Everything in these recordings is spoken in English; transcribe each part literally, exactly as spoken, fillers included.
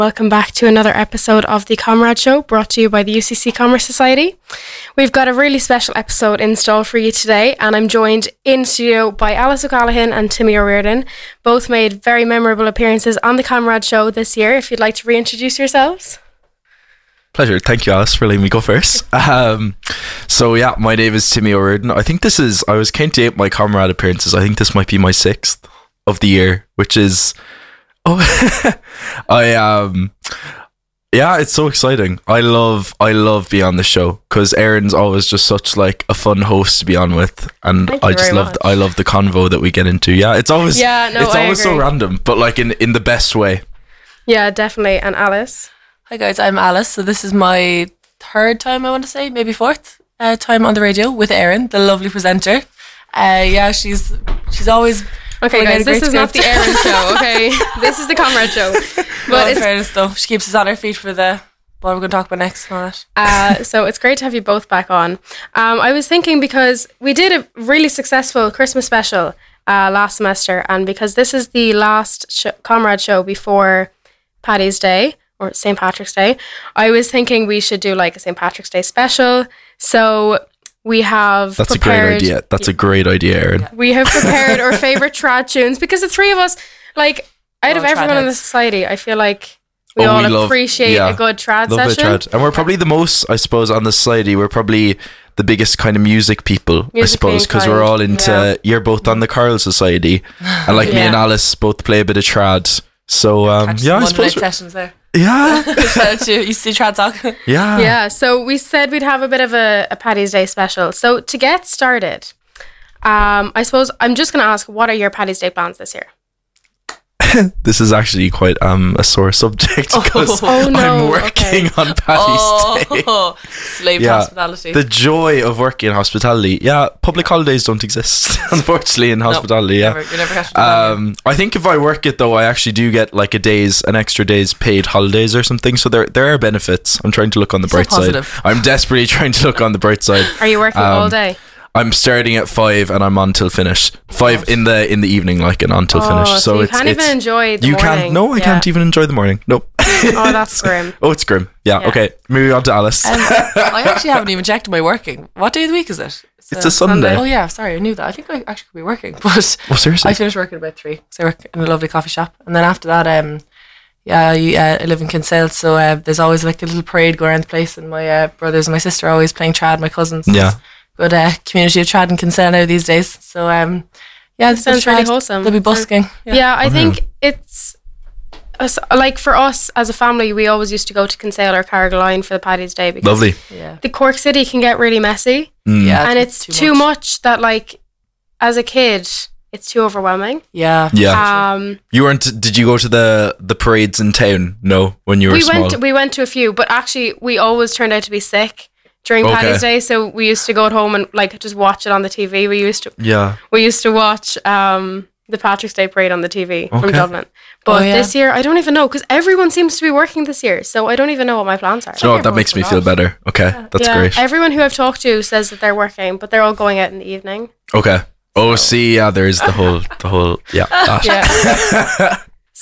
Welcome back to another episode of The Comrade Show, brought to you by the U C C Commerce Society. We've got a really special episode in store for you today, and I'm joined in studio by Alice O'Callaghan and Timmy O'Riordan. Both made very memorable appearances on The Comrade Show this year. If you'd like to reintroduce yourselves. Pleasure. Thank you, Alice, for letting me go first. Um, so yeah, my name is Timmy O'Riordan. I think this is, I was counting out my Comrade appearances. I think this might be my sixth of the year, which is, oh, I, um, yeah, it's so exciting. I love, I love being on the show because Erin's always just such like a fun host to be on with. And Thank I just love, much. I love the convo that we get into. Yeah, it's always, Yeah, no, it's I always agree. so random, but like in, in the best way. Yeah, definitely. And Alice. Hi guys, I'm Alice. So this is my third time, I want to say, maybe fourth uh, time on the radio with Erin, the lovely presenter. Uh, yeah, she's she's always Okay, pulling out guys, a great this is not the script. Erin show, okay? This is the Comrade Show. Well, But in it's fairness though, she keeps us on our feet for the what we're going to talk about next and all that. Uh, so it's great to have you both back on. Um, I was thinking because we did a really successful Christmas special uh, last semester, and because this is the last sh- Comrade show before Paddy's Day or Saint Patrick's Day, I was thinking we should do like a Saint Patrick's Day special. So we have That's prepared, a great idea. That's a great idea, Erin. We have prepared our favorite trad tunes because the three of us, like out of Oh, trad everyone in the heads. society, I feel like we Oh, all we love- appreciate yeah. a good trad Love session. the trad. And we're probably the most, I suppose, on the society, we're probably the biggest kind of music people, I Musically suppose, because we're inclined, all into, yeah. you're both on the Carl Society, and like me Yeah. and Alice both play a bit of trad. So, um, Catch yeah, I some suppose, Monday night we're- sessions there. yeah, Shout out to you see Trad Talk. yeah. Yeah, so we said we'd have a bit of a, a Paddy's Day special. So to get started, um, I suppose I'm just going to ask, what are your Paddy's Day plans this year? This is actually quite um, a sore subject because Oh, no, I'm working okay. on Paddy's Day. Oh, slave Yeah, hospitality. the joy of working in hospitality. Yeah, public holidays don't exist, unfortunately, in hospitality. Yeah. Never, you're never catching um, Um, I think if I work it though, I actually do get like a day's, an extra day's paid holidays or something. So there, there are benefits. I'm trying to look on the So bright positive. side. I'm desperately trying to look on the bright side. Are you working Um, all day? I'm starting at five and I'm on till finish. Five in the in the evening, like and on till Oh, finish. so So you it's can't it's even enjoy the you morning. can't. No, I Yeah. can't even enjoy the morning. Nope. Oh, that's grim. Oh, it's grim. Yeah. Yeah. Okay. Moving on to Alice. Um, I actually haven't even checked my working. What day of the week is it? it's a Sunday. Oh yeah, sorry, I knew that. I think I actually could be working, but Oh, seriously? I finish work at about three. So I work in a lovely coffee shop, and then after that, um, yeah, I, uh, I live in Kinsale, so uh, there's always like a little parade going around the place, and my uh, brothers and my sister are always playing trad. My cousins, Yeah. good uh, community of trad in Kinsale now these days. So um, yeah, there's a bit of Sounds really trad. wholesome. They'll be busking. Yeah, I think it's us- like for us as a family, we always used to go to Kinsale or Carrigaline for the Paddy's Day because Lovely. yeah, the Cork City can get really messy, Mm. yeah, and it's too, much. that like as a kid it's too overwhelming. Yeah, Yeah. Um, You weren't? Did you go to the the parades in town? No, when you were we small. went we went to a few, but actually we always turned out to be sick during Okay. Paddy's Day, so we used to go at home and like just watch it on the T V. We used to yeah. we used to watch um the Patrick's Day parade on the T V from Okay. Dublin. But Oh, yeah. this year I don't even know because everyone seems to be working this year, so I don't even know what my plans are. No, that makes me feel better. Okay, that's Yeah, great. everyone who I've talked to says that they're working, but they're all going out in the evening. Okay. Oh, see, yeah, there's the whole, the whole, yeah. that. Yeah.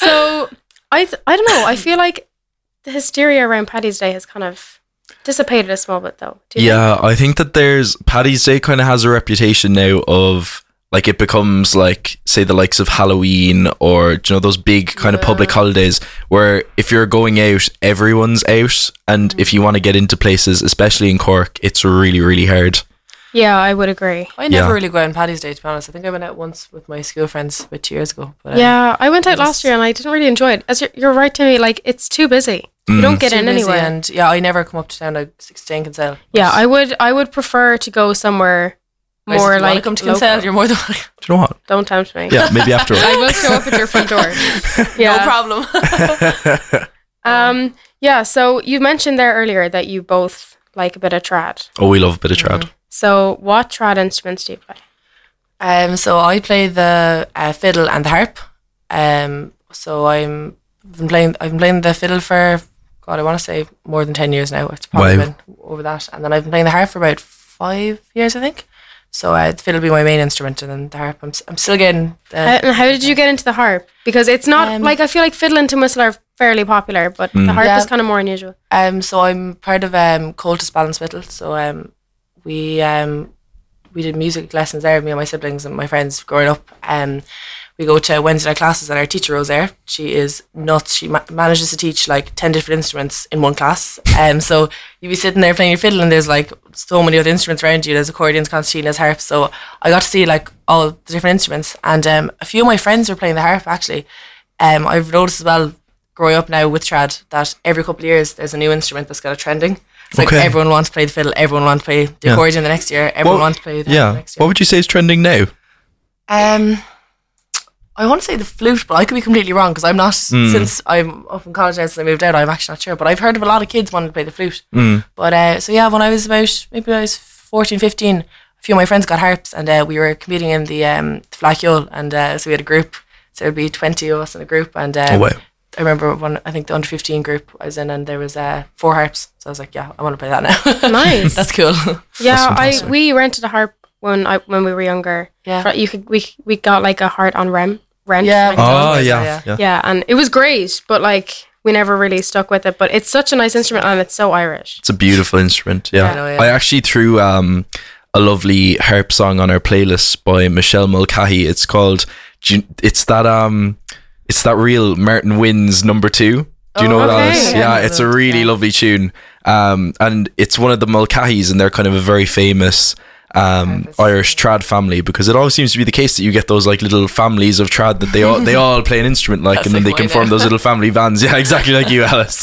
So I th- I don't know. I feel like the hysteria around Paddy's Day has kind of dissipated a small bit, though. Do you think? Yeah, I think that there's Paddy's Day kind of has a reputation now of like it becomes like say the likes of Halloween or you know those big kind of public holidays where if you're going out, everyone's out, and if you want to get into places, especially in Cork, it's really really hard. Yeah, I would agree. I never Yeah. really go out on Paddy's Day, to be honest. I think I went out once with my school friends about two years ago. But, uh, Yeah, I went out It last was- year and I didn't really enjoy it. As you're, you're right to me, like it's too busy. Mm. You don't get too in busy, anywhere. and yeah, I never come up to town. I stay in Kinsale. Yeah, I would. I would prefer to go somewhere Guys, if more you wanna like come to local. Kinsale, you're more than welcome. Do you know what? Don't tempt me. Yeah, maybe afterwards. I will show up at your front door. Yeah. No problem. Um. Yeah. So you mentioned there earlier that you both like a bit of trad. Oh, we love a bit of trad. So what trad instruments do you play? Um, so I play the uh, fiddle and the harp. Um, so I'm I've been playing. I've been playing the fiddle for God, I want to say more than ten years now. It's probably Wow. been over that, and then I've been playing the harp for about five years, I think. So uh, the fiddle will be my main instrument, and then the harp. I'm, s- I'm still getting. How, The, and how did you get into the harp? Because it's not Um, like I feel like fiddle and tin whistle are fairly popular, but Mm. the harp Yeah. is kind of more unusual. Um, so I'm part of um Coltis Balance Whittle. So um, we um we did music lessons there. Me and my siblings and my friends growing up. Um, we go to Wednesday night classes, and our teacher Rose there, she is nuts. She ma- manages to teach like ten different instruments in one class. Um, so you be sitting there playing your fiddle, and there's like so many other instruments around you. There's accordions, concertinas, harps. So I got to see like all the different instruments, and um, a few of my friends were playing the harp actually. Um, I've noticed as well, growing up now with trad, that every couple of years there's a new instrument that's got a trending. It's like Okay. everyone wants to play the fiddle, everyone wants to play the Yeah. accordion the next year, everyone What- wants to play the harp Yeah. the next year. What would you say is trending now? Um, I want to say the flute, but I could be completely wrong because I'm not, Mm. since I'm up in college now, since I moved out, I'm actually not sure. But I've heard of a lot of kids wanting to play the flute. Mm. But uh, so yeah, when I was about, maybe I was fourteen, fifteen, a few of my friends got harps, and uh, we were competing in the um, Flackyole, and uh, so we had a group. So there'd be twenty of us in a group, and uh, Oh wow. I remember one, I think the under fifteen group I was in, and there was uh, four harps. So I was like, yeah, I want to play that now. Nice. That's cool. Yeah, I fantastic. we rented a harp when I when we were younger. Yeah. For- You could we we got like a harp on rem rent. Yeah. like, Oh Yeah. yeah, Yeah. yeah. yeah, and it was great, but like we never really stuck with it. But it's such a nice instrument, and it's so Irish. It's a beautiful instrument. Yeah. I know, yeah. I actually threw um, a lovely harp song on our playlist by Michelle Mulcahy. It's called. do you- It's that um, it's that real Martin Wynne's Number Two. Do you know Oh, what that okay. is? Yeah, Yeah, I know it's a that, really yeah. lovely tune. Um, and it's one of the Mulcahys, and they're kind of a very famous um Harpist. Irish trad family, because it always seems to be the case that you get those like little families of trad that they all they all play an instrument like, That's and then like they can mine form now. those little family bands. Yeah, exactly like you, Alice.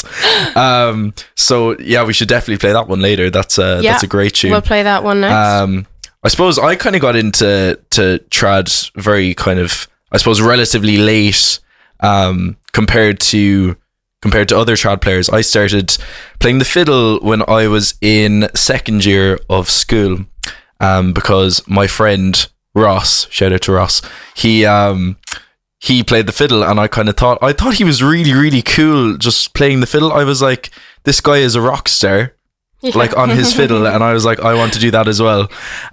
Um, so yeah, we should definitely play that one later. That's a Yeah, that's a great tune. We'll play that one next. Um, I suppose I kind of got into to trad very kind of, I suppose, relatively late um, compared to compared to other trad players. I started playing the fiddle when I was in second year of school, um, because my friend Ross, shout out to Ross, he um, he played the fiddle, and I kind of thought I thought he was really really cool just playing the fiddle. I was like, this guy is a rock star. Yeah. Like on his fiddle, and I was like, I want to do that as well.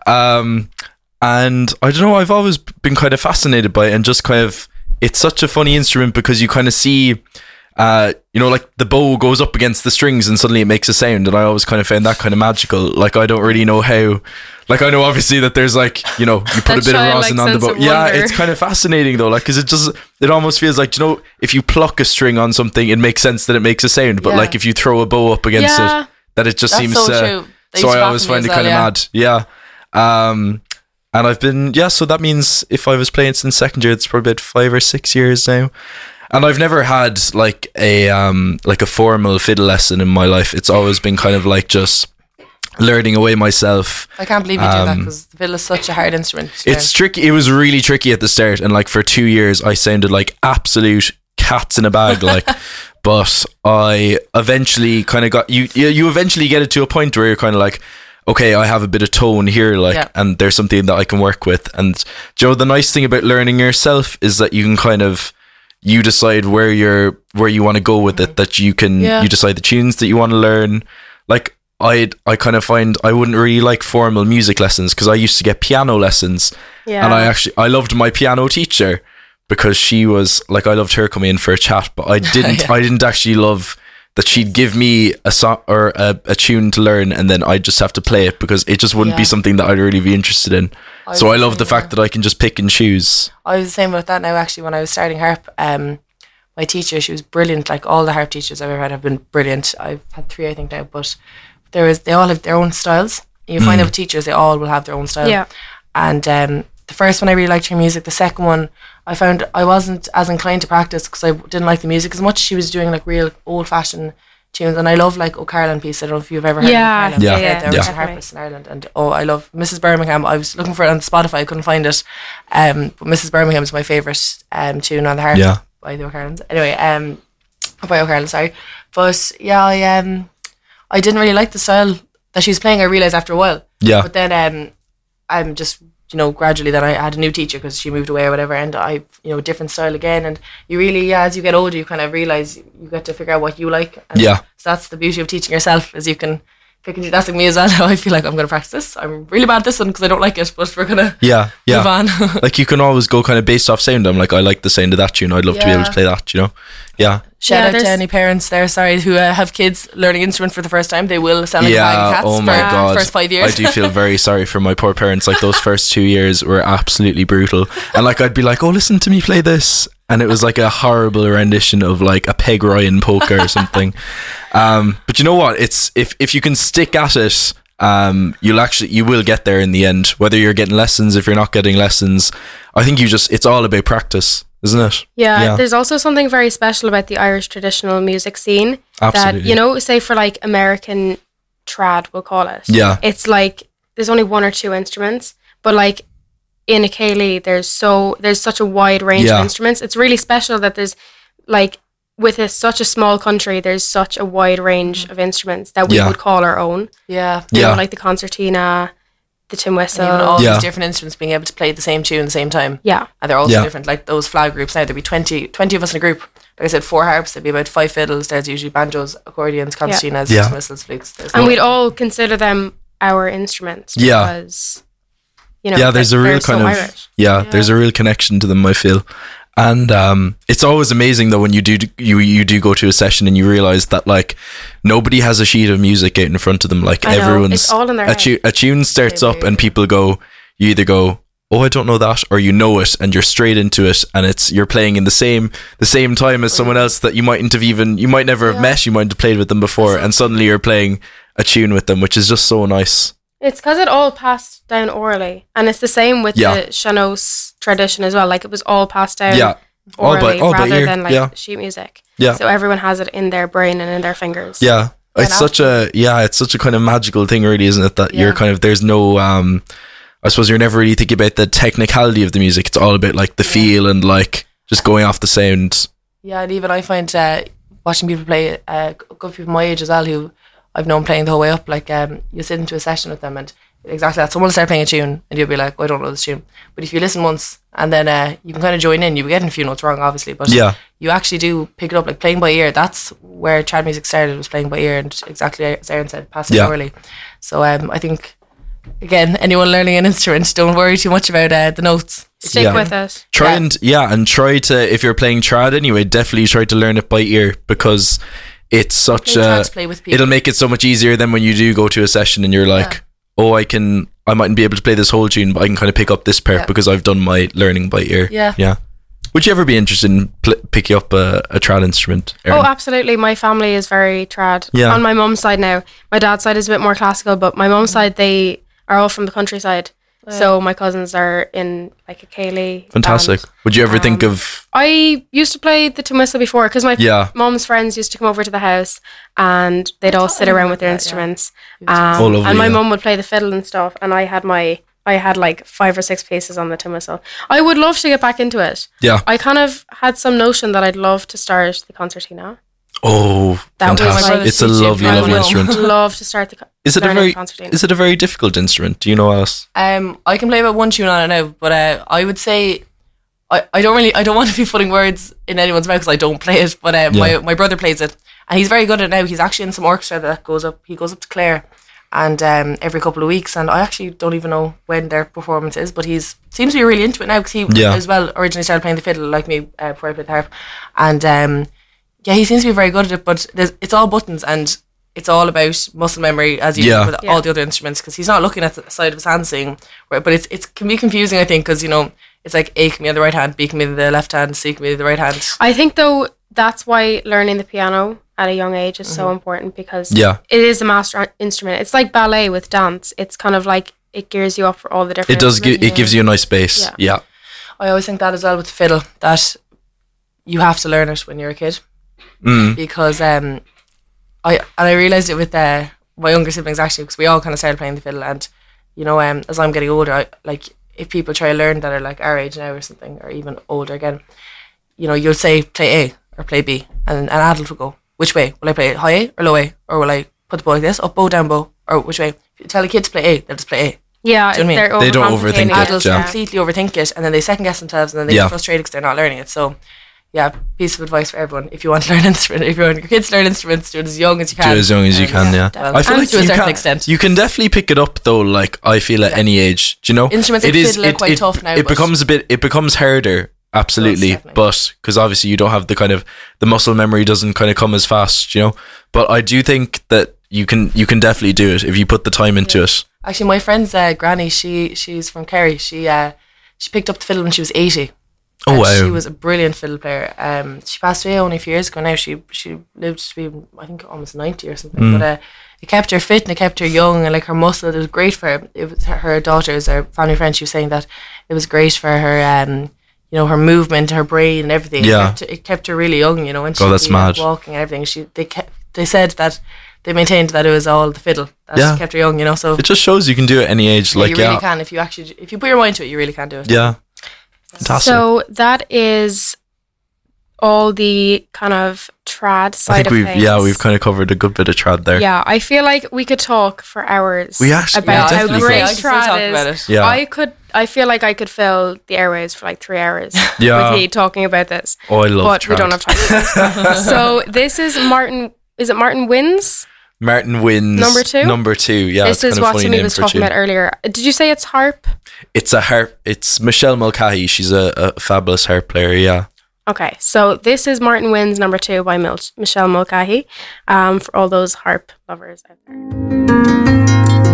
Um, and I don't know, I've always been kind of fascinated by it, and just kind of, it's such a funny instrument because you kind of see, uh, you know, like the bow goes up against the strings and suddenly it makes a sound, and I always kind of found that kind of magical. Like I don't really know how, like I know obviously that there's like, you know, you put That a bit of childlike rosin on the sense bow. of Yeah, wonder. it's kind of fascinating though, like because it just, it almost feels like, you know, if you pluck a string on something, it makes sense that it makes a sound, but Yeah. like if you throw a bow up against Yeah. it, that it just That's seems so uh, true. They so used I to always baffle me find it as kind of well, yeah. mad. Yeah. Um, and I've been, yeah, so that means if I was playing since second year, it's probably about five or six years now. And I've never had like a um like a formal fiddle lesson in my life. It's always been kind of like just learning away myself. I can't believe you do that Um, because the fiddle is such a hard instrument. to It's learn. tricky. It was really tricky at the start, and like for two years, I sounded like absolute cats in a bag. Like, but I eventually kind of got you. You you eventually get it to a point where you're kind of like, okay, I have a bit of tone here, like, Yeah. and there's something that I can work with. And Joe, the nice thing about learning yourself is that you can kind of you decide where you're where you want to go with it. That you can Yeah. you decide the tunes that you want to learn. Like I I kind of find I wouldn't really like formal music lessons because I used to get piano lessons. Yeah. And I actually, I loved my piano teacher because she was like, I loved her coming in for a chat, but I didn't, Yeah. I didn't actually love that she'd give me a song or a, a tune to learn, and then I'd just have to play it because it just wouldn't be Yeah. something that I'd really be interested in. I So was I the love same, the fact yeah. that I can just pick and choose. I was the same with that now actually when I was starting harp. Um, my teacher, she was brilliant. Like all the harp teachers I've ever had have been brilliant. I've had three, I think now, but there is they all have their own styles. You find out with teachers, they all will have their own style. Yeah. And um, the first one I really liked her music. The second one I found I wasn't as inclined to practice because I didn't like the music as much. She was doing like real old fashioned tunes, and I love like O'Carlin piece. I don't know if you've ever heard Yeah, of O'Carlin. yeah, They're yeah, the original definitely. harpists in Ireland, and oh, I love Missus Birmingham. I was looking for it on Spotify, I couldn't find it. Um, but Missus Birmingham is my favourite um tune on the harp Yeah. by the O'Carlins. Anyway, um, by O'Carlin, sorry. But yeah, I um, I didn't really like the style that she was playing. I realised after a while. Yeah. But then um, I'm just, you know, gradually then I had a new teacher because she moved away or whatever, and I, you know, different style again. And you really, yeah, as you get older, you kind of realise you get to figure out what you like. And Yeah. So that's the beauty of teaching yourself, is you can pick and choose. That's like me as well. Now I feel like I'm going to practice this. I'm really bad at this one because I don't like it, but we're going to Yeah. Yeah. move on. Like you can always go kind of based off sound. I'm like, I like the sound of that tune. I'd love to be able to Yeah. play that, you know? Yeah. Shout Yeah, out to there's- any parents there, sorry, who uh, have kids learning instrument for the first time. They will sound like a bag Yeah, of cats oh for my the god. first five years. I do feel very sorry for my poor parents. Like those first two years were absolutely brutal. And like I'd be like, oh, listen to me play this. And it was like a horrible rendition of like a Peg Ryan polka or something. Um, but you know what? It's if if you can stick at it, um, you'll actually you will get there in the end. Whether you're getting lessons, if you're not getting lessons, I think you just it's all about practice, isn't it? Yeah, Yeah. there's also something very special about the Irish traditional music scene. That, Absolutely. you know, say for like American trad, we'll call it. Yeah. It's like there's only one or two instruments, but like in a Ceilidh, there's so there's such a wide range Yeah. of instruments. It's really special that there's like with a, such a small country, there's such a wide range of instruments that we Yeah. would call our own. Yeah. You Yeah. know, like the concertina, the tin And whistle. even all Yeah. these different instruments being able to play the same tune at the same time. Yeah. And they're also Yeah. different. Like those flag groups now, there'd be twenty, twenty of us in a group. Like I said, four harps, there'd be about five fiddles. There's usually banjos, accordions, concertinas, Yeah. whistles, flutes. There's And no- we'd all consider them our instruments. Yeah. Because, you know, Yeah, there's a they're real so kind of Irish. yeah, there's a real connection to them, I feel. And um, it's always amazing though when you do you you do go to a session and you realize that like nobody has a sheet of music out in front of them. Like I know, everyone's it's all in their a, head. tu- a tune starts They up and really- people go. You either go, oh, I don't know that, or you know it and you're straight into it, and it's you're playing in the same the same time as someone else that you mightn't have even you might never have Yeah. met. You might have played with them before, and suddenly you're playing a tune with them, which is just so nice. It's because it all passed down orally. And it's the same with Yeah. the Sean-Nós tradition as well. Like it was all passed down Yeah, all by orally all by rather ear. than like Yeah, sheet music. yeah. So everyone has it in their brain and in their fingers. Yeah. Yeah, It's such a yeah, it's such a kind of magical thing really, isn't it? That you're Yeah. kind of there's no um I suppose you're never really thinking about the technicality of the music. It's all about like the feel and like just going off the sound. Yeah, and even I find uh, watching people play, uh, good people my age as well, who I've known playing the whole way up, like um, you sit into a session with them and exactly that. Someone will start playing a tune and you'll be like, oh, I don't know this tune. But if you listen once and then uh, you can kind of join in, you'll be getting a few notes wrong, obviously, but Yeah. you actually do pick it up, like playing by ear. That's where trad music started, was playing by ear, and exactly as Aaron said, passing Yeah. orally. So um, I think, again, anyone learning an instrument, don't worry too much about uh, the notes. Stick Yeah. with it. Try Yeah. and yeah, and try to if you're playing trad anyway, definitely try to learn it by ear because it's such Play a trad to play with people. it'll make it so much easier than when you do go to a session and you're like, Yeah. oh, I can I mightn't be able to play this whole tune, but I can kind of pick up this part Yeah. because I've done my learning by ear. Yeah. Yeah. Would you ever be interested in pl- picking up a, a trad instrument? Erin? Oh, absolutely. My family is very trad. Yeah. On my mum's side now. My dad's side is a bit more classical, but my mum's side, they are all from the countryside. So my cousins are in like a Ceilidh Fantastic. band. Would you ever think Um, of I used to play the tin whistle before because my Yeah. mum's friends used to come over to the house and they'd all sit talking around about with their that, yeah. instruments. was Um, Oh, lovely, and my yeah. mum would play the fiddle and stuff, and I had my I had like five or six pieces on the tin whistle. I would love to get back into it. yeah? I kind of had some notion that I'd love to start the concertina. Oh, That was fantastic! my It's a teaching lovely, from lovely home. instrument. love to start the co- Is it a learning very concertina. is it a very difficult instrument? Do you know, Alice? Um, I can play about one tune on it now, but uh, I would say I, I don't really I don't want to be putting words in anyone's mouth because I don't play it. But uh, Yeah. my my brother plays it, and he's very good at it now. He's actually in some orchestra that goes up. He goes up to Clare, and um, every couple of weeks. And I actually don't even know when their performance is, but he's seems to be really into it now because he Yeah. as well originally started playing the fiddle like me uh, before I played the harp, and um, yeah, he seems to be very good at it. But there's, it's all buttons and. It's all about muscle memory, as you Yeah. do with Yeah. all the other instruments, because he's not looking at the side of his hand singing. Right, but it's it can be confusing, I think, because you know it's like A can be on the right hand, B can be the left hand, C can be the right hand. I think though that's why learning the piano at a young age is so Mm-hmm. important because Yeah. it is a master instrument. It's like ballet with dance. It's kind of like it gears you up for all the different. It does. Gi- instruments. it gives you a nice base. Yeah. Yeah. I always think that as well with the fiddle, that you have to learn it when you're a kid, Mm. because um, I and I realized it with uh, my younger siblings actually, because we all kind of started playing the fiddle, and you know, um, as I'm getting older, I, like if people try to learn that are like our age now or something, or even older again, you know, you'll say play A or play B, and an adult will go, which way will I play it, high A or low A, or will I put the bow like this, up bow, down bow, or which way? If you tell a kid to play A, they'll just play A. Yeah, Do you know what I mean? they're They don't overcomplicating overthink it, Adults yeah. completely overthink it, and then they second guess themselves, and then they Yeah. get frustrated because they're not learning it. So, yeah, piece of advice for everyone: if you want to learn instrument, if you want your kids to learn instruments, do it as young as you Do can. it as young as you Um, can. Yeah. Well, I feel And like to a you certain can, extent. you can definitely pick it up though. Like I feel at any age. Do you know? Instruments like fiddle are quite tough now, It but- becomes a bit. It becomes harder absolutely. Most definitely. But because obviously you don't have the kind of the muscle memory doesn't kind of come as fast, you know. But I do think that you can you can definitely do it if you put the time into Yeah. it. Actually, my friend's uh, granny, she she's from Kerry. She uh, she picked up the fiddle when she was eighty. Oh And wow! She was a brilliant fiddle player. Um, she passed away only a few years ago now. She she lived to be, I think, almost ninety or something. Mm. But uh, it kept her fit and it kept her young, and like her muscle, it was great for her. It was her, her daughters, her family friend. She was saying that it was great for her, um, you know, her movement, her brain, and everything. Yeah. It kept, it kept her really young, you know. And Oh, that's she'd be, like, mad. walking and everything. She they kept, they said that they maintained that it was all the fiddle that Yeah. kept her young, you know. So It just shows you can do it at any age. yeah, Like you really yeah, can if you actually if you put your mind to it, you really can do it. yeah, fantastic. So that is all the kind of trad side I think of we've things. yeah we've kind of covered a good bit of trad there. Yeah, I feel like we could talk for hours We actually- about we how definitely great could. I can still talk trad about is. it. Yeah. I could. I feel like I could fill the airwaves for like three hours Yeah. with you talking about this, Oh, I love but trad. we don't have time. For that. So this is Martin. Is it Martin Wins? Martin Wins Number two? Number two. Yeah, this it's is kind of what funny Timmy name was for a talking tune. about earlier. Did you say it's harp? It's a harp. It's Michelle Mulcahy. She's a, a fabulous harp player. Yeah. Okay, so this is Martin Wins number two by Mil- Michelle Mulcahy, um, for all those harp lovers out there.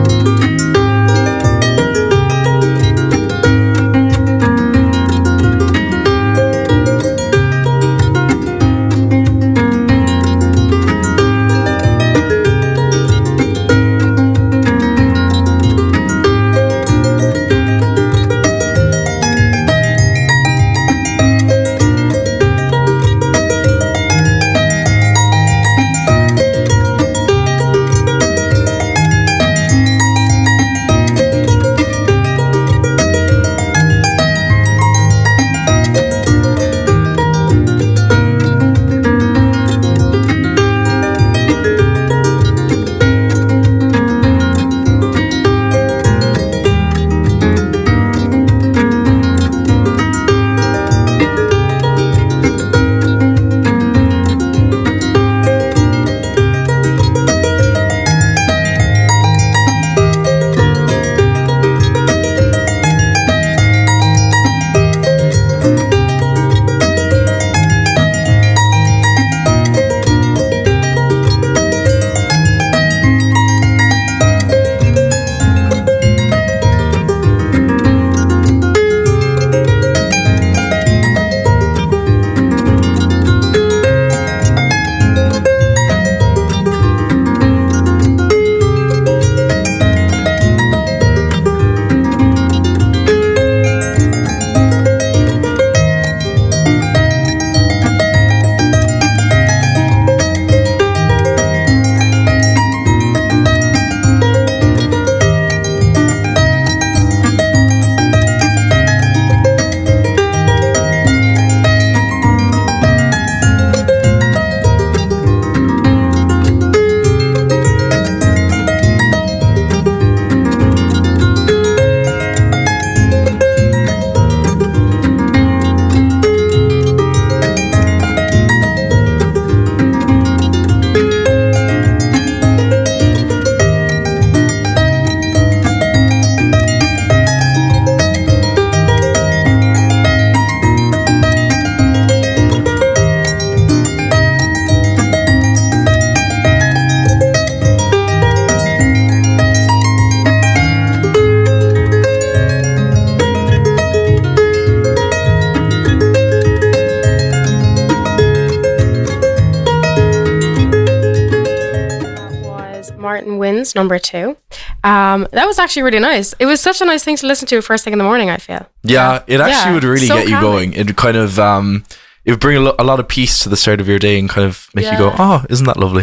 Martin Wins number two. Um, that was actually really nice. It was such a nice thing to listen to first thing in the morning, I feel. Yeah, it actually Yeah, would really so get you calming. going. It would kind of um, it would bring a, lo- a lot of peace to the start of your day and kind of make you go, Yeah. oh, isn't that lovely?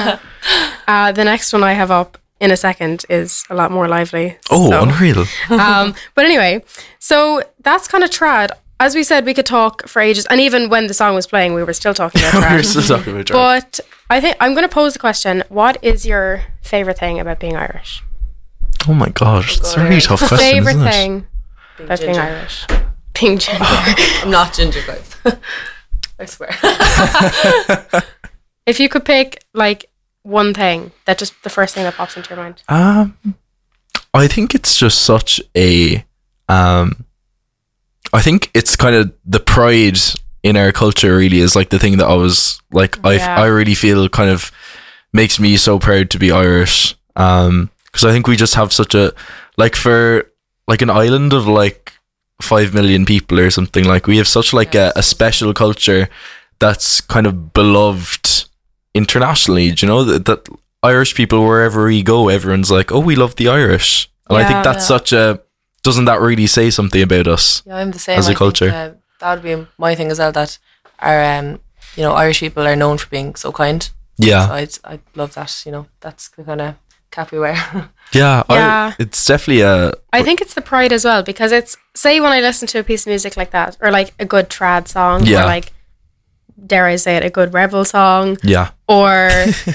Uh, the next one I have up in a second is a lot more lively. Oh, So, unreal. um, but anyway, so that's kind of trad. As we said, we could talk for ages, and even when the song was playing, we were still talking about We're trad. still talking about trad. But I think I'm going to pose the question: what is your favorite thing about being Irish? Oh my gosh, it's a God, really yeah. tough question, favorite isn't it? thing Being about being ginger. Irish? Being ginger. I'm not ginger, guys. I swear. If you could pick like one thing, that just the first thing that pops into your mind. Um, I think it's just such a um, I think it's kind of the pride in our culture really is like the thing that I was like I Yeah. I really feel kind of makes me so proud to be Irish. Um, because I think we just have such a like for like an island of like five million people or something, like we have such like a, a special culture that's kind of beloved internationally. Do you know that, that Irish people, wherever we go, everyone's like, oh, we love the Irish, and I Yeah. think that's Yeah. such a doesn't that really say something about us? Yeah, I'm the same. As a I think, culture. uh, that would be my thing as well. That our, um, you know, Irish people are known for being so kind. Yeah. So I'd, I'd love that. You know, that's the kind of cap we wear. Yeah, Yeah. I, it's definitely a I think it's the pride as well, because it's, say when I listen to a piece of music like that, or like a good trad song, Yeah. or like, dare I say it, a good rebel song, yeah, or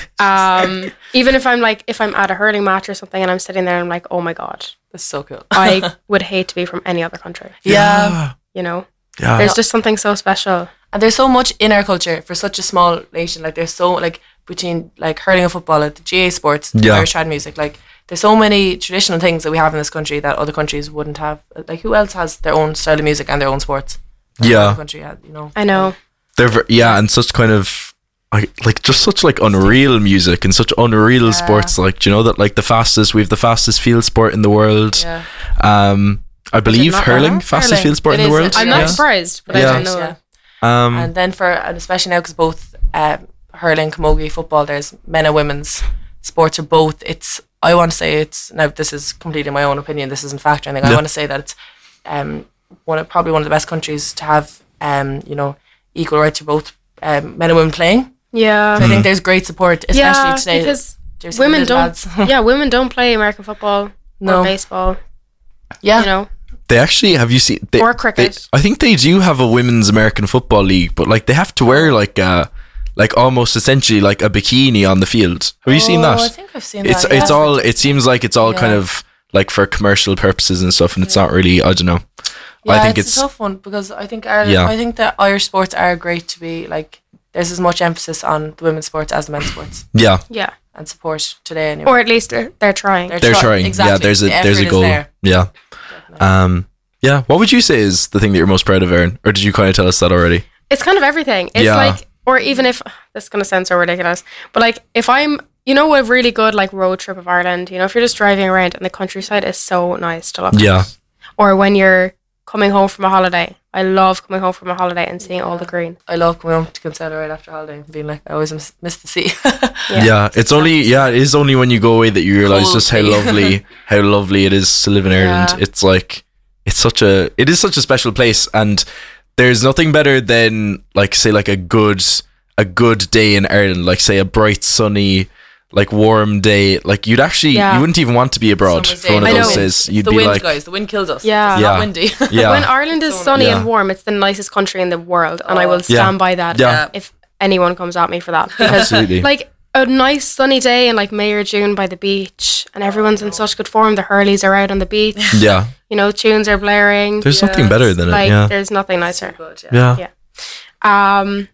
um, even if I'm like, if I'm at a hurling match or something and I'm sitting there and I'm like, oh my God, That's so cool. I would hate to be from any other country, yeah. you know? yeah, There's just something so special. And there's so much in our culture for such a small nation. Like there's so like between like hurling and football, like the G A sports, the Yeah. Irish trad music. Like there's so many traditional things that we have in this country that other countries wouldn't have. Like who else has their own style of music and their own sports? That Yeah. other country has, you know. I know. they're ver- yeah, and such kind of like like just such like unreal music and such unreal Yeah. sports. Like, do you know that like the fastest we have the fastest field sport in the world. Yeah. Um, I believe not hurling, wrong? fastest Hurling. field sport It in the is, world. I'm Yeah. not yeah. surprised, but Yeah. I don't know. Yeah. Um, And then for, and especially now, because both um, hurling, camogie, football, there's men and women's sports are both. It's I want to say it's now. This is completely my own opinion. This isn't fact or anything. I Yeah. want to say that it's um one of, probably one of the best countries to have um you know equal rights for both um, men and women playing. Yeah. So I think there's great support, especially yeah, today. because There's some women little don't. lads. yeah, women don't play American football No. or baseball. yeah, You know, they actually have you seen they, Or cricket. they- I think they do have a women's American football league, but like they have to wear like uh like almost essentially like a bikini on the field. Have you seen Oh, that? I think I've seen It's that. it's yeah. all. It seems like it's all kind Yeah. of like for commercial purposes and stuff, and it's not really. I don't know. Yeah, I think it's, it's, a tough one because I think Ireland, Yeah. I think that Irish sports are great to be like. There's as much emphasis on the women's sports as the men's sports, yeah. yeah, and support today anyway. or at least they're they're trying. They're They're try- trying. Exactly. Yeah, there's a The there's a effort is goal. there. Yeah. Um. Yeah. What would you say is the thing that you're most proud of, Erin? Or did you kind of tell us that already? It's kind of everything. It's Yeah. like, or even if this is gonna sound so ridiculous, but like if I'm, you know, a really good like road trip of Ireland. You know, if you're just driving around and the countryside is so nice to look Yeah. at. Or when you're coming home from a holiday. I love coming home from a holiday and seeing all the green. I love coming home to Kinsella right after holiday and being like, I always miss, miss the sea. Yeah. Yeah. It's only yeah. It is only when you go away that you realize Cold just how sea. lovely how lovely it is to live in Ireland. Yeah. It's like it's such a it is such a special place, and there's nothing better than like say like a good a good day in Ireland, like say a bright sunny like warm day. Like you'd actually Yeah. you wouldn't even want to be abroad Summer's for day one of and I those know. days. It's You'd the be wind, like guys. The wind kills us. Yeah. It's Yeah. not windy. yeah When Ireland is So sunny nice. and warm, it's the nicest country in the world, and I will Oh. stand by that. Yeah. If anyone comes at me for that, because Absolutely. like a nice sunny day in like May or June by the beach, and everyone's in such good form. The Hurleys are out on the beach. yeah. You know, tunes are blaring. There's Yeah, nothing better than like it. Yeah. there's nothing nicer. Good, Yeah. Yeah. Um.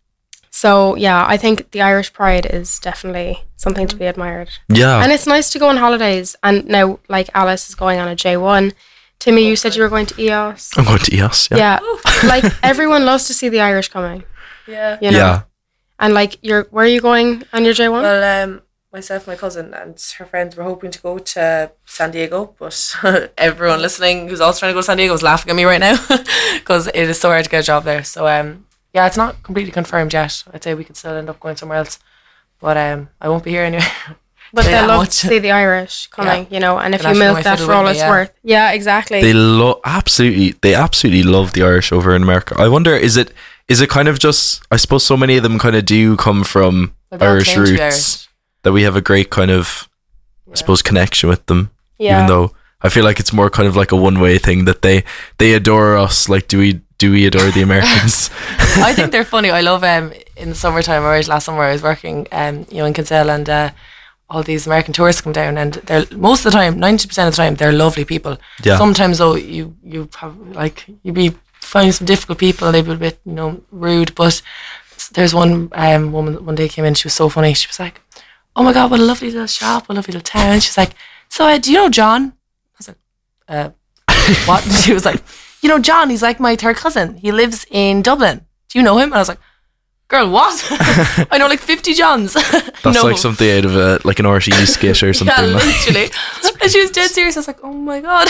So yeah, I think the Irish pride is definitely something to be admired, Yeah. and it's nice to go on holidays. And now, like Alice is going on a J one. Timmy, you said you were going to E O S. I'm going to E O S. Yeah. Yeah, like everyone loves to see the Irish coming. Yeah. You know, Yeah. and like you're, where are you going on your J one? Well, um, myself, my cousin, and her friends were hoping to go to San Diego, but everyone listening who's also trying to go to San Diego is laughing at me right now because it is so hard to get a job there. So, um, yeah, it's not completely confirmed yet. I'd say we could still end up going somewhere else, but um, I won't be here anyway. But Say they that love much. to see the Irish coming, you know, and if Can you actually milk my that fiddle for all with it's me, yeah. worth, yeah, exactly. They love absolutely. They absolutely love the Irish over in America. I wonder, is it is it kind of just? I suppose so many of them kind of do come from Well, they all Irish claim to be roots Irish. that we have a great kind of, I suppose, connection with them. yeah, Even though I feel like it's more kind of like a one way thing that they they adore us. Like, do we do we adore the Americans? I think they're funny. I love um in the summertime, or last summer I was working um you know in Kinsella, and uh, all these American tourists come down, and they're most of the time, ninety percent of the time, they're lovely people. Yeah. Sometimes though, you you have like you be finding some difficult people. They be a bit you know rude, but there's one um woman that one day came in. She was so funny. She was like, "Oh my God, what a lovely little shop, what a lovely little town." She's like, "So uh, do you know John?" I was like, "Uh, what?" And she was like, you know, John, he's like my third cousin. He lives in Dublin. Do you know him? And I was like, girl, what? I know like fifty Johns. That's no. like something out of a, like an R T E skit or something. Yeah, like. literally. And she was dead serious. I was like, oh my God.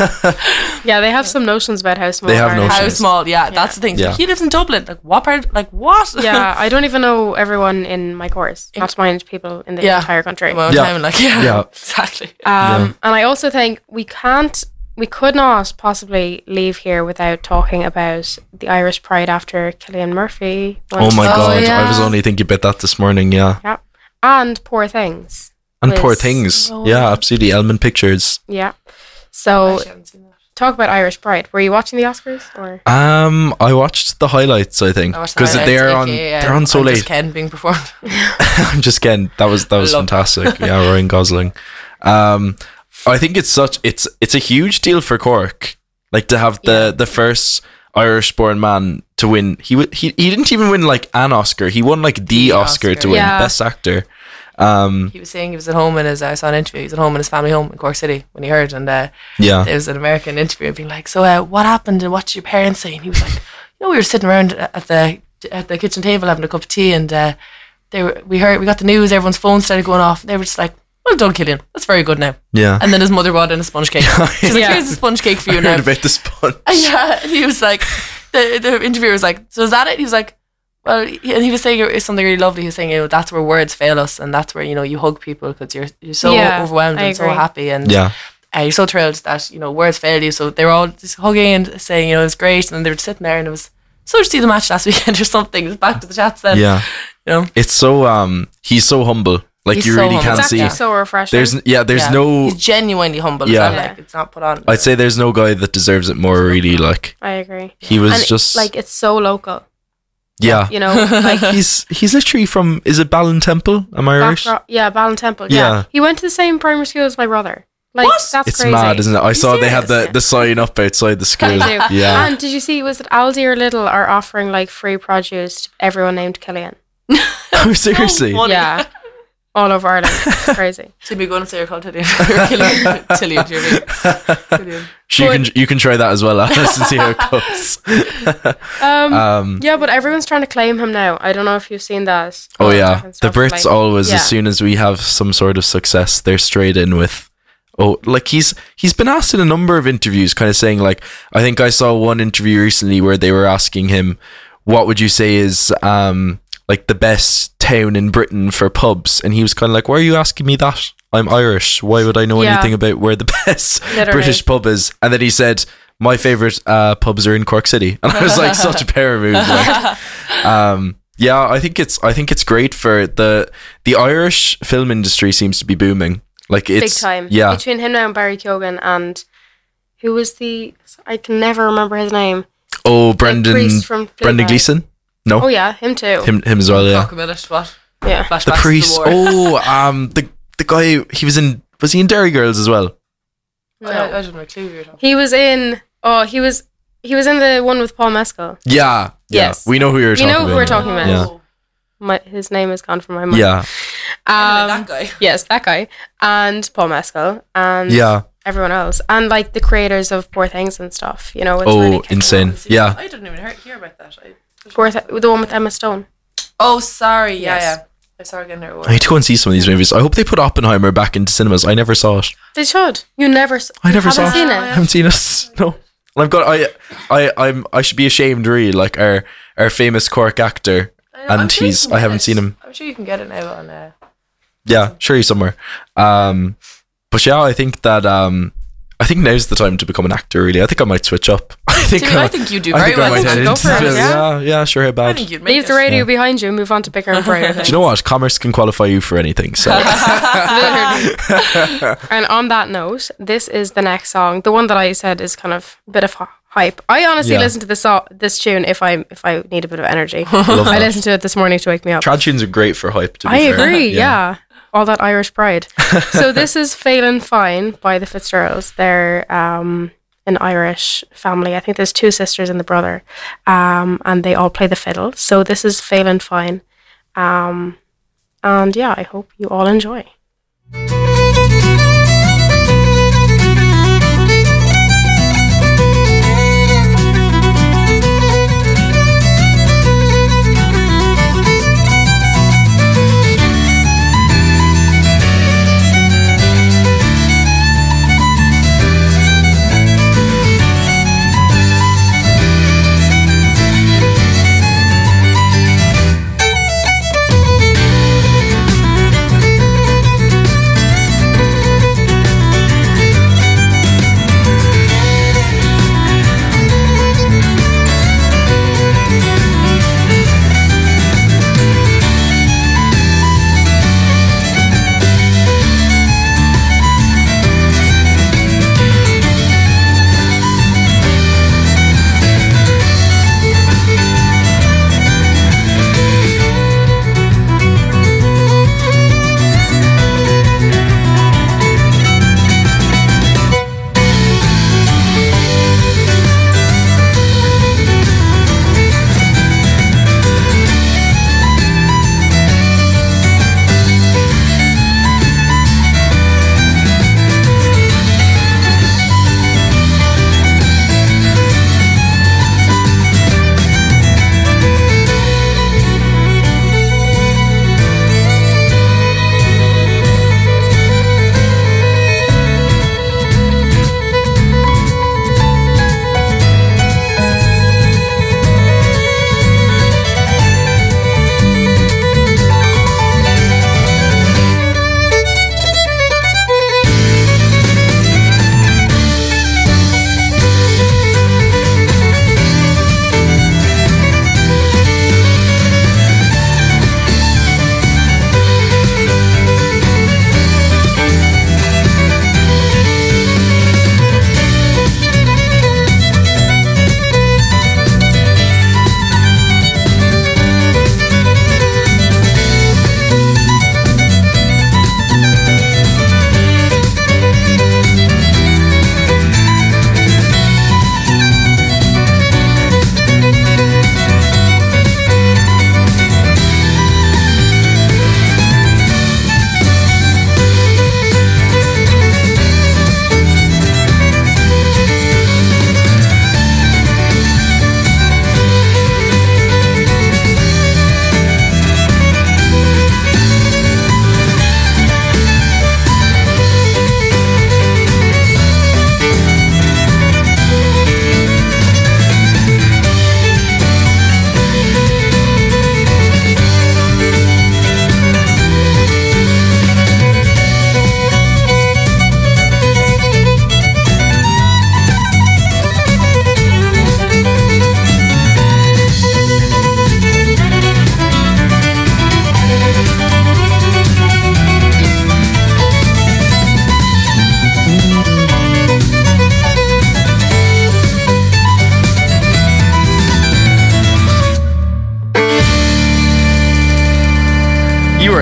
Yeah, they have some notions about how small They have Ireland notions. How is. small, yeah, that's the thing. Yeah. He lives in Dublin. Like, what part? Like, what? Yeah, I don't even know everyone in my course, not to mind people in the Yeah. entire country. Well, Yeah. time, like, yeah, Yeah. exactly. Um, And I also think we can't, we could not possibly leave here without talking about the Irish Pride after Cillian Murphy. went Oh to my Scotland. god, yeah. I was only thinking about that this morning, yeah. Yeah. And Poor Things. And Was- Poor Things. Oh. Yeah, absolutely. Element Pictures. Yeah. So Actually, I haven't seen that. talk about Irish Pride. Were you watching the Oscars or? Um, I watched the highlights, I think. I watched the Because highlights, they're on aka, they're on so I'm Just late. Ken being performed. I'm just kidding. That was that was Love fantastic. Yeah, Ryan Gosling. Um I think it's such it's it's a huge deal for Cork. Like to have the Yeah. the first Irish born man to win. He w- he he didn't even win like an Oscar. He won like the, The Oscar, Oscar. to win Yeah. best actor. Um He was saying he was at home in his, I saw an interview, he was at home in his family home in Cork City when he heard, and uh, yeah. there was an American interviewer being like, so uh, what happened and what did your parents say? And he was like, you know, we were sitting around at the at the kitchen table having a cup of tea, and uh, they were, we heard, we got the news, everyone's phones started going off. They were just like, well done, Cillian. That's very good now. Yeah. And then his mother brought in a sponge cake. She's like, Yeah. here's a sponge cake for I you heard now. about the sponge. And yeah, and he was like, the the interviewer was like, so is that it? He was like, well, he- and he was saying it was something really lovely. He was saying, you know, that's where words fail us, and that's where, you know, you hug people because you're you're so Yeah, overwhelmed I and so agree. happy, and Yeah. uh, you're so thrilled that, you know, words fail you. So they were all just hugging and saying, you know, it was great, and then they were sitting there, and it was, so did you see the match last weekend or something? It was back to the chats then. Yeah. You know, It's so um he's so humble. Like He's you so really humble. can't It's see. actually so refreshing. There's yeah, there's Yeah. no he's genuinely humble. Yeah. Yeah, Yeah. like it's not put on. I'd say there's no guy that deserves it more really, like I agree. he was And just like it's so local. yeah. You know, like He's he's literally from is it Ballintemple? Am I right? Backro- yeah, Ballintemple. Yeah. Yeah. He went to the same primary school as my brother. Like What? that's It's crazy. mad, isn't it? I you saw they had the, serious? the sign up outside the school. They do. Yeah. And did you see, was it Aldi or Lidl are offering like free produce to everyone named Cillian? Oh, seriously. funny. Yeah. All over Ireland. It's crazy. Should we go and say you're called Tillian? You're killing Tillian, do you mean? Tillian. So you can you can try that as well, Alice, and see how it goes. Um, Um yeah, but everyone's trying to claim him now. I don't know if you've seen that. Oh on yeah. different The stuff, Brits like- always yeah. as soon as we have some sort of success, they're straight in with oh like he's he's been asked in a number of interviews kind of saying like I think I saw one interview recently where they were asking him what would you say is um like the best town in Britain for pubs, and he was kind of like, why are you asking me that? I'm Irish. Why would I know Yeah. anything about where the best Literally. British pub is? And then he said, my favourite uh, pubs are in Cork City. And I was like, such a power move. Like, um, yeah, I think it's I think it's great for the the Irish film industry seems to be booming. Like it's Big time. Yeah. Between him now and Barry Keoghan and who was the, I can never remember his name. Oh, The Brendan priest from Brendan Fleabag. Gleeson? No. Oh yeah, him too. Him him as well, yeah. Talk a minute, what? Yeah. Flashbacks The to priest. war. Oh, um the the guy he was in was he in Derry Girls as well? I, I don't have a clue who you're talking. He was in, oh, he was, he was in the one with Paul Mescal. Yeah. Yeah. Yes. We know who you're We talking know about. who we're talking about. Yeah. My, his name has gone from my mind. Yeah. Um, Anyway, that guy. Yes, that guy. And Paul Mescal. And Yeah. everyone else. And like the creators of Poor Things and stuff. You know, it's Oh, really kicking insane. on. Yeah. I didn't even hear, hear about that. I, Poor Th- the one with Emma Stone. oh, sorry. Yeah, Yes. yeah. I saw her getting her award. I need to go and see some of these movies. I hope they put Oppenheimer back into cinemas. I never saw it. They should. You never. s- I you never saw haven't it. seen I it. haven't seen it. No. And I've got I I I'm I should be ashamed really, like our our famous Cork actor. I know, I'm And sure you he's can I get haven't it. seen him. I'm sure you can get it now on. Uh, Yeah, sure he's somewhere. Um but yeah, I think that um I think now's the time to become an actor really. I think I might switch up. I think Timmy, I, I think you do I very think I well. might head Go into for it, film. yeah. Yeah, yeah, sure how I bad. think you'd make Leave it. the radio Yeah. behind you and move on to Bigger and Brighter. Do you know what? Commerce can qualify you for anything. So Literally. And on that note, this is the next song. The one that I said is kind of a bit of hy- hype. I honestly Yeah. listen to this so- this tune if I if I need a bit of energy. Love I that. listened to it this morning to wake me up. trad tunes are great for hype, to be I fair. agree, yeah. All that Irish pride. So this is Phelan Fine by the Fitzgeralds. They're um, an Irish family. I think there's two sisters and the brother. Um, and they all play the fiddle. So this is Phelan Fine. Um, and yeah, I hope you all enjoy.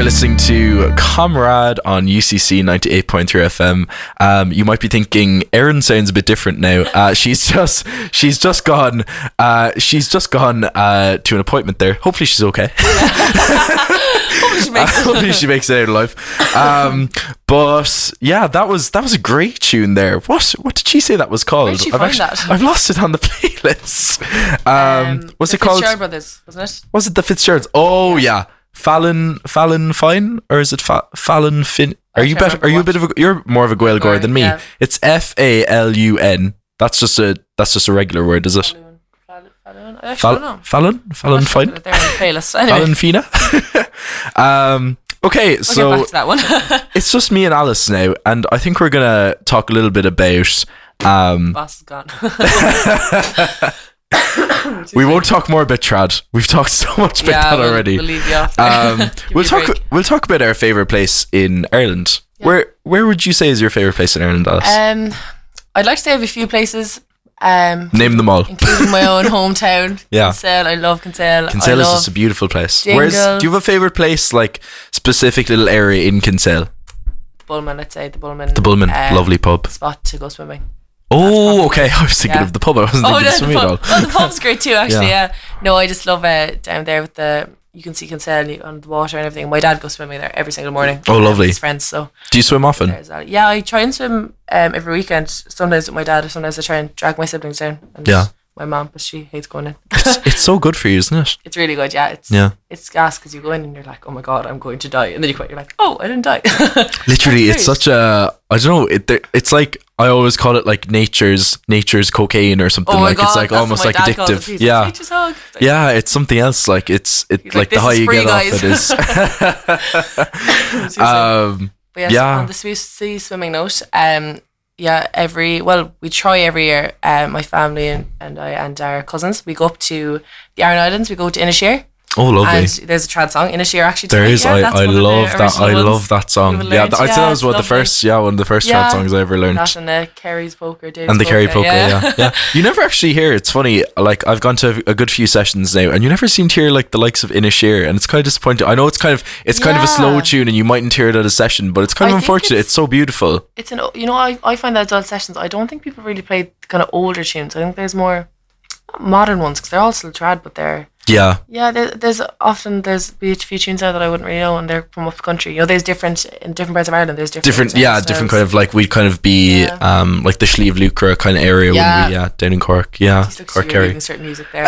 are listening to Comrade on U C C ninety-eight point three F M. Um, you might be thinking Erin sounds a bit different now. Uh, she's just she's just gone. Uh, she's just gone uh, to an appointment there. Hopefully she's okay. Hopefully she makes it. Uh, hopefully she makes it out alive. Um, but yeah, that was that was a great tune there. What what did she say that was called? Where did she I've find actually, that? I've lost it on the playlist. Um, Um, what's the it called? Fitzgerald Brothers, wasn't it? Was it the Fitzgeralds? Oh yeah, Fallon Fallon Fine, or is it Fa- Fallon Fin? Are I you can't better? Are you a bit of a? You're more of a Gaeilgeoir than me. Yeah. It's F A L U N. That's just a that's just a regular word, is it? Fallon, Fallon, I actually don't Fall- know. Fallon Fallon Let's look Fine. at it there on the playlist. Anyway, Fallon Fina. um. Okay, I'll so get back to that one. it's just me and Alice now, and I think we're gonna talk a little bit about. Um, Boss is gone. we won't talk more about trad. We've talked so much about yeah, that we'll, already. We'll leave you off there. Um, Give we'll you a talk. break. We'll talk about our favorite place in Ireland. Yeah. Where Where would you say is your favorite place in Ireland, Alice? Um, I'd like to say I have a few places. Um, Name them all. including my own hometown. Yeah. Kinsale. I love Kinsale. Kinsale I is love just a beautiful place. Dingle. Where's do you have a favorite place, like specific little area in Kinsale? the Bullman. I'd say the Bullman. The Bullman, um, lovely pub. spot to go swimming. Oh, okay. I was thinking yeah. of the pub. I wasn't Oh, thinking no, of the swimming at all. pub. Oh, the pub's great too. Actually, Yeah. yeah. No, I just love it down there with the. You can see Kinsale and you- on the water and everything. My dad goes swimming there every single morning. Oh, um, lovely. with his friends. So Do you swim often? there's that. Yeah, I try and swim um, every weekend. Sometimes with my dad, or sometimes I try and drag my siblings down. And Yeah. My mom, but she hates going in. It's, it's so good for you, isn't it? It's really good, yeah. It's Yeah. it's gas because you go in and you're like, oh my god, I'm going to die, and then you quit. You're like, oh, I didn't die. Literally, That's it's great. such a. I don't know. It, there- it's like I always call it like nature's nature's cocaine or something. Oh my like god, it's like that's almost what like my dad calls it. addictive. He's Yeah. like, "Nature's hug." It's like, Yeah, it's something else. Like it's it He's like, like, the "This high is you free, get off guys." it is. seriously. um, But yes, yeah. on the Swiss Sea swimming note, um, yeah, every well, we try every year. Um, my family and, and I and our cousins, we go up to the Aran Islands. We go to Inisheer, oh, lovely. and there's a trad song Inisheer. Actually, There tonight. is. Yeah, I, that's I one of the love that. original I ones love that song. we've Yeah, learned. th- I'd say Yeah, that was it's one of the lovely. first. Yeah, one of the first Yeah. trad songs I ever learned. That and uh, Kerry's Poker, Dave's And the Kerry Polka, Polka, yeah. yeah. You never actually hear. It's funny. Like I've gone to a good few sessions now, and you never seem to hear like the likes of Inisheer, and it's kind of disappointing. I know it's kind of it's kind of a slow Yeah. tune, and you mightn't hear it at a session, but it's kind of I think unfortunate. It's, it's- so beautiful. It's an you know I, I find that adult sessions. I don't think people really play kind of older tunes. I think there's more modern ones because they're all still trad, but they're Yeah, yeah. There, there's often there's be a few tunes there that I wouldn't really know, and they're from up the country. You know, there's different in different parts of Ireland. There's different different. Yeah, different kind of like we'd kind of be Yeah. um like the Slieve Lucra kind of area. Yeah. When we, yeah, down in Cork. Yeah, Cork You're area. leaving certain music there.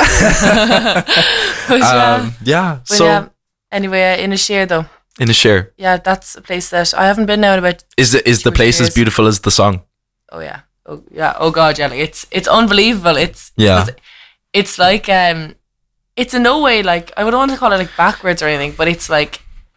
But, yeah, Um, yeah. but So yeah. Anyway, uh, Inisheer though, Inisheer, yeah, that's a place that I haven't been now in about. is it is the Two place as years. beautiful as the song? Oh yeah, oh yeah, oh god, yeah. Like it's it's unbelievable. It's Yeah. it's- It's like um, it's in no way like I wouldn't want to call it like backwards or anything, but it's like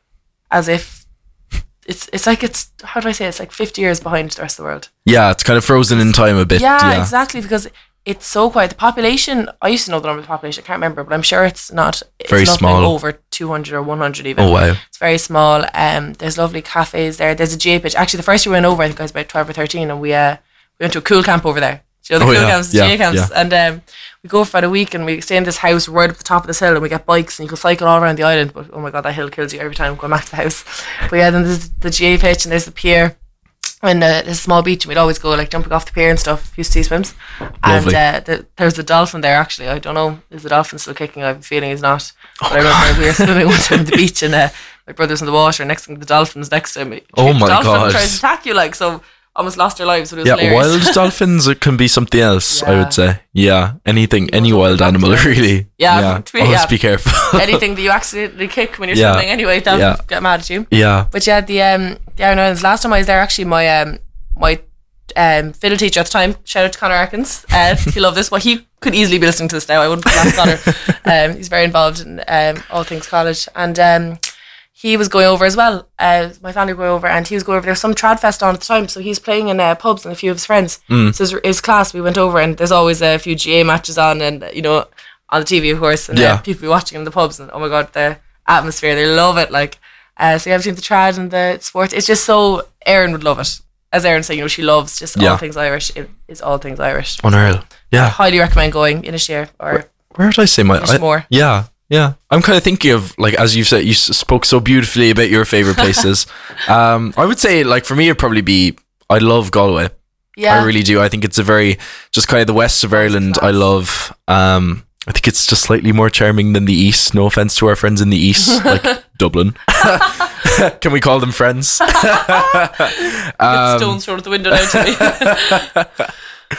as if it's it's like it's how do I say it? It's like fifty years behind the rest of the world. Yeah, it's kind of frozen in time a bit. Yeah, Yeah, exactly, because it's so quiet. The population, I used to know the number of the population, I can't remember, but I'm sure it's not it's Very nothing small. over two hundred or one hundred even. Oh wow. It's very small. Um, there's lovely cafes there. There's a G A pitch. Actually, the first year we went over, I think I was about twelve or thirteen, and we uh we went to a cool camp over there. Do you know the Oh, cool yeah, camps, the yeah, G A camps, yeah. and um, we go for about a week, and we stay in this house right up the top of this hill, and we get bikes, and you can cycle all around the island. But oh my god, that hill kills you every time going back to the house. But yeah, then there's the G A pitch, and there's the pier. And uh, there's a small beach, and we'd always go like jumping off the pier and stuff. Used to see swims, Lovely. and uh, the, there's a dolphin there. Actually, I don't know, is the dolphin still kicking? I have a feeling he's not. But I remember we were swimming one time at the beach, and uh, my brother's in the water. And next thing, the dolphin's next to me. Oh the my dolphin God. tries to attack you, like so. Almost lost our lives, but it was Yeah, hilarious. wild dolphins it can be something else. I Yeah. would say. Yeah, anything, any don't wild go back to animal, those. really. Yeah, yeah. to me, Always yeah. be careful. Anything that you accidentally kick when you're Yeah. swimming, anyway, they'll Yeah. get mad at you. Yeah. But yeah, the um the Iron Islands. Last time I was there, actually, my um my um fiddle teacher at the time. Shout out to Connor Arkins. Uh, he loved this. Well, he could easily be listening to this now. I wouldn't laugh Connor. Um, he's very involved in um all things college, and um he was going over as well. Uh, my family were going over, and he was going over. There was some trad fest on at the time, so he was playing in uh, pubs and a few of his friends. Mm. So his, his class, we went over, and there's always a few G A matches on, and you know on the T V, of course, and Yeah. uh, people be watching in the pubs, and oh my god, the atmosphere, they love it. Like, uh, so you have between the trad and the sports, it's just so. Erin would love it. As Erin said, you know, she loves just Yeah. all things Irish. It is all things Irish. Unreal. I Yeah. highly recommend going in a year or Where did I say my? I, Inishmore. yeah. Yeah, I'm kind of thinking of, like, as you said, you s- spoke so beautifully about your favorite places. um, I would say, like, for me, it'd probably be, I love Galway. Yeah. I really do. I think it's a very, just kind of the west of Ireland. I love. Um, I think it's just slightly more charming than the east. No offense to our friends in the east, like Dublin. Can we call them friends? um, stones thrown at the window now to me.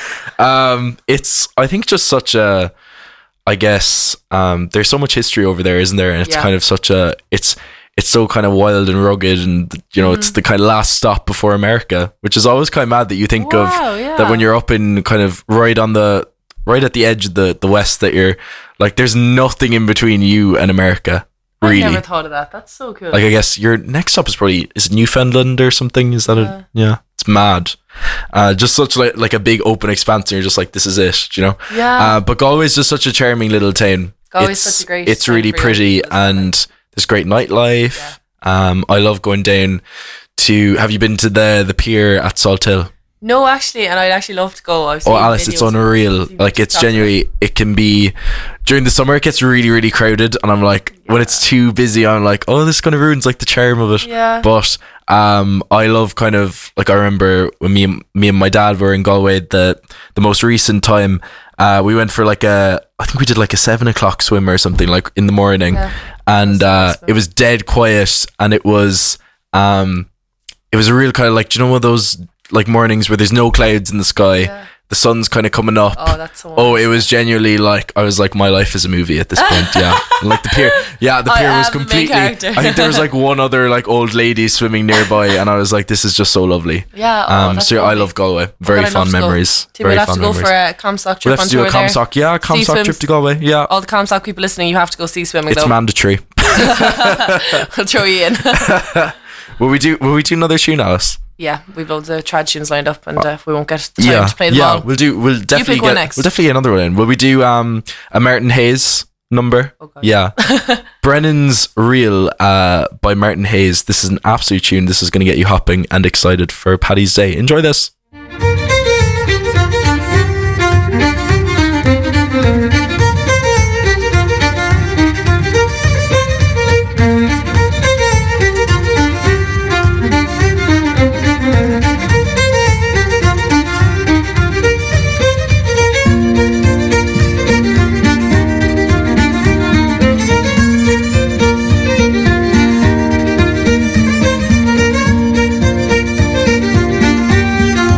um, it's, I think, just such a, I guess, um, there's so much history over there, isn't there? And it's Yeah. kind of such a, it's, it's so kind of wild and rugged, and you know, mm. it's the kind of last stop before America, which is always kind of mad that you think wow, of yeah. that when you're up in kind of right on the, right at the edge of the, the west, that you're like, there's nothing in between you and America. Really. I never thought of that. That's so cool. Like, I guess your next stop is probably, is it Newfoundland or something? Is that yeah. a, yeah, it's mad. Uh, just such like, like a big open expanse, and you're just like, this is it, you know? Yeah. Uh, but Galway's just such a charming little town. Galway's it's, such a great It's town really for young pretty, people, isn't and it? there's great nightlife. Yeah. Um, I love going down to, have you been to the, the pier at Salt Hill? No, actually, and I'd actually love to go. I've seen Oh, Alice, it's videos. unreal. Like, it's genuinely, it can be, during the summer, it gets really, really crowded. And I'm like, yeah. when it's too busy, I'm like, oh, this kind of ruins like the charm of it. Yeah. But um, I love kind of, like, I remember when me and, me and my dad were in Galway, the, the most recent time, uh, we went for like a, I think we did like a seven o'clock swim or something, like in the morning. Yeah. And uh, it was dead quiet, and it was, um, it was a real kind of like, do you know what those like mornings where there's no clouds in the sky, yeah. the sun's kind of coming up. Oh, that's so oh, it was genuinely like, I was like, my life is a movie at this point. Yeah. And like the pier, yeah, the pier was completely, I think there was like one other like old lady swimming nearby, and I was like, this is just so lovely. Yeah. Oh, um. So yeah, I love Galway. Very fun memories. We'll Very have fun to go memories. for a Comstock trip. We'll have to do a Comstock. Yeah, a Comstock trip to Galway. Yeah. All the Comstock people listening, you have to go see swimming. It's though. mandatory. We'll throw you in. Will we do? Will we do another tune, Alice? Yeah, we've loads of trad tunes lined up, and uh, we won't get time yeah, to play them yeah, all. we'll do. We'll definitely you pick get. One next. We'll definitely get another one in. Will we do um a Martin Hayes number? Oh God. Yeah, Brennan's Reel uh by Martin Hayes. This is an absolute tune. This is going to get you hopping and excited for Paddy's Day. Enjoy this. Thank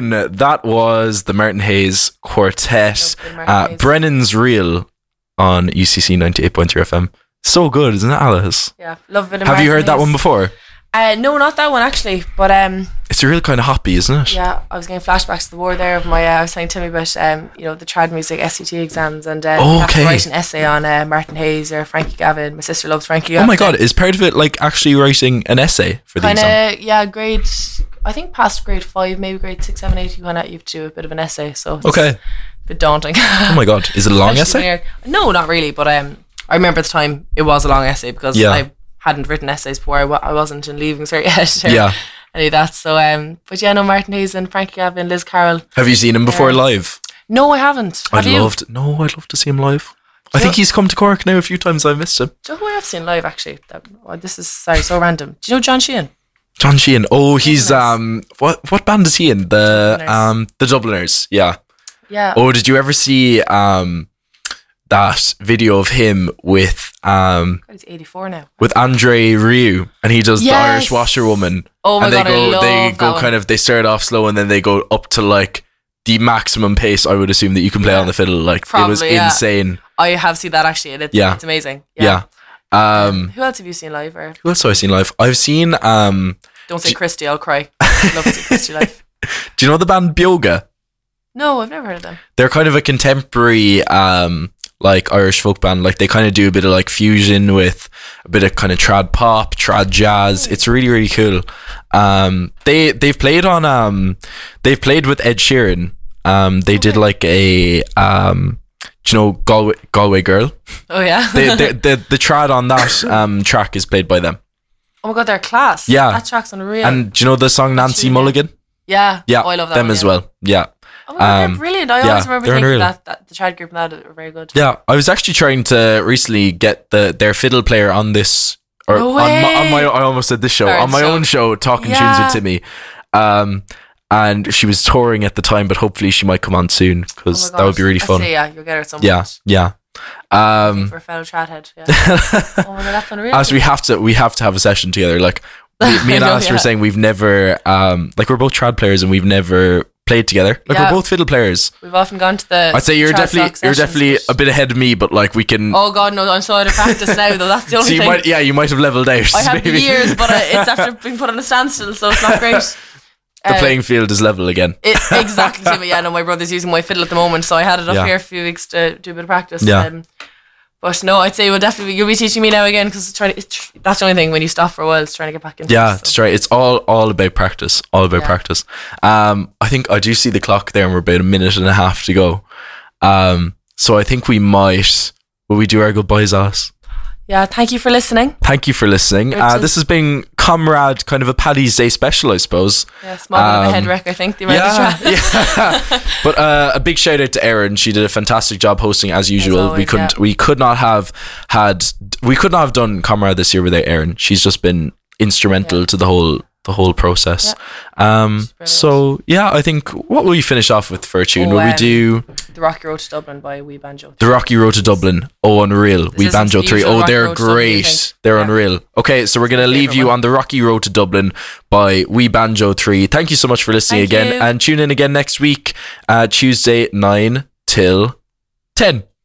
one. That was the Martin Hayes Quartet. Martin Uh, Hayes. Brennan's Reel on U C C ninety-eight point three F M. So good, isn't it, Alice? Yeah, love a bit of Have you Martin heard that Hayes. one before? Uh, no, not that one actually. But um, It's a real kind of hoppy, isn't it? yeah, I was getting flashbacks to the war there of my. Uh, I was saying Timmy about um, you know, the trad music S C T exams, and uh, Oh, you have to okay. write an essay on uh, Martin Hayes or Frankie Gavin. My sister loves Frankie Gavin. Oh my god, is part of it like actually writing an essay for the Kind exam? of, yeah, grade. I think past grade five, maybe grade six, seven, eight. You kind of you have to do a bit of an essay, so it's Okay. a bit daunting. Oh my god, is it a long Especially essay? when you're- No, not really. But um, I remember at the time it was a long essay because Yeah. I hadn't written essays before. I, w- I wasn't in leaving cert yet. or Yeah. Any of that. So um, but yeah, no, Martin Hayes and Frankie Gavin, Liz Carroll. Have you seen him before Yeah. live? No, I haven't. Have I'd you? love to. No, I'd love to see him live. I you think know- he's come to Cork now a few times. I missed him. Do you know who I've seen live actually? That, oh, this is sorry, so random. Do you know John Sheehan? John Sheehan. Oh, he's Dubliners. um. What what band is he in? The Dubliners. um the Dubliners. Yeah. Yeah. Oh, did you ever see um that video of him with um God, he's eighty-four now. with Andre Rieu, and he does the Yes. Irish Washerwoman. Oh my and they God, I go love they that go one. kind of they start off slow and then they go up to like the maximum pace I would assume that you can play Yeah. on the fiddle. Like it was Probably, yeah. insane. I have seen that actually, and it's, Yeah. it's amazing. Yeah. Um Who else have you seen live? Or who else have I seen live? I've seen um don't say Christy, I'll cry. I'd love to see Christy live. do you know the band Bioga? No, I've never heard of them. They're kind of a contemporary um like Irish folk band. Like they kind of do a bit of like fusion with a bit of kind of trad pop, trad jazz. It's really really cool. Um they they've played on um they've played with Ed Sheeran. Um they did like a um do you know Galway Galway Girl? Oh yeah. They, they, the the trad on that um track is played by them. Oh my God, they're class. Yeah. That track's unreal. And do you know the song Nancy really Mulligan? yeah. Yeah, Oh, I love that them one, as yeah. well. Yeah. Oh my God, Um, they're brilliant. I yeah, always remember they're thinking unreal. that, that the trad group and that are very good. Yeah, I was actually trying to recently get the their fiddle player on this, or No on, my, on my way. I almost said this show Sorry, on my show. own show, Talking Tunes Yeah. with Timmy, um, and she was touring at the time, but hopefully she might come on soon Oh because my that would be gosh. really I fun. say, yeah, you'll get her at some Yeah, point. yeah. Um, For a fellow trad head. Yeah. Oh my God, that's unreal. as we have to, we have to have a session together. Like me, me and I know, Alice were yeah. saying, we've never, um, like we're both trad players and we've never played together. Like Yeah. we're both fiddle players. We've often gone to the. I'd say you're trad definitely sock you're sessions, definitely but- a bit ahead of me, but like we can. Oh God, no! I'm so out of practice now. Though that's the only so you thing. might, yeah, you might have leveled out. I have maybe. years, but uh, it's after being put on a standstill, so it's not great. The Uh, playing field is level again. It, exactly, Timmy. Yeah, no, my brother's using my fiddle at the moment, so I had it up Yeah. here a few weeks to do a bit of practice. Yeah. Um, but no, I'd say we'll definitely you'll be teaching me now again because trying to, it's, that's the only thing when you stop for a while is trying to get back into. Yeah, it, so. that's right. It's all all about practice. All about Yeah. practice. Um, I think I do see the clock there, and we're about a minute and a half to go. Um, so I think we might. Will we do our goodbyes, Alice? Yeah, thank you for listening. Thank you for listening. It Uh, is- this has been Comrade, kind of a Paddy's Day special, I suppose. Yeah, small bit of a Um, head wreck, I think. The amount Yeah, of tra- yeah. But uh, a big shout out to Erin. She did a fantastic job hosting as usual. we always, couldn't, yeah. we could not have had, we could not have done Comrade this year without Erin. She's just been instrumental Yeah. to the whole, the whole process. Um, brilliant. so yeah, I think what will we finish off with for a tune? Oh, will we um, do The Rocky Road to Dublin by Wee Banjo. The Rocky Road to Dublin? Oh, unreal. We isn't Banjo the three. usual Oh, Rocky they're Road to Dublin, you great. think? They're Yeah. unreal. Okay, so we're gonna my leave favourite you one. on The Rocky Road to Dublin by Wee Banjo three. Thank you so much for listening Thank again, you. and tune in again next week, uh, Tuesday nine till ten.